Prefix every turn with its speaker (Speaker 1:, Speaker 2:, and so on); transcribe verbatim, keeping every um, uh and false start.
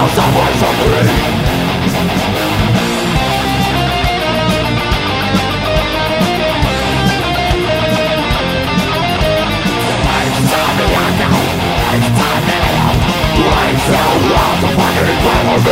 Speaker 1: someone suffering. It's time to end. It's time to end. Life so long to fucking clever.